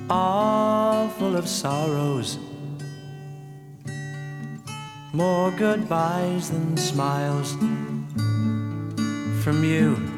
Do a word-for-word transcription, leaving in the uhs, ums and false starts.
all full of sorrows, more goodbyes than smiles from you.